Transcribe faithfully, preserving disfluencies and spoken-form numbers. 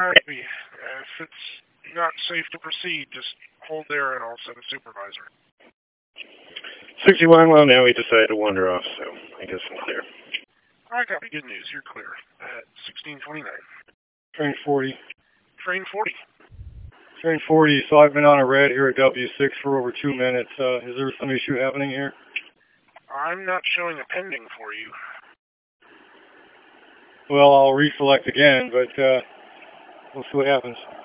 Copy. If it's not safe to proceed, just hold there and I'll send a supervisor. sixty-one, well, now we decided to wander off, so I guess I'm clear. I got good news. You're clear at sixteen twenty-nine. Train forty. Train forty. Train forty, so I've been on a red here at W six for over two minutes. Uh, is there some issue happening here? I'm not showing a pending for you. Well, I'll reselect again, but uh, we'll see what happens.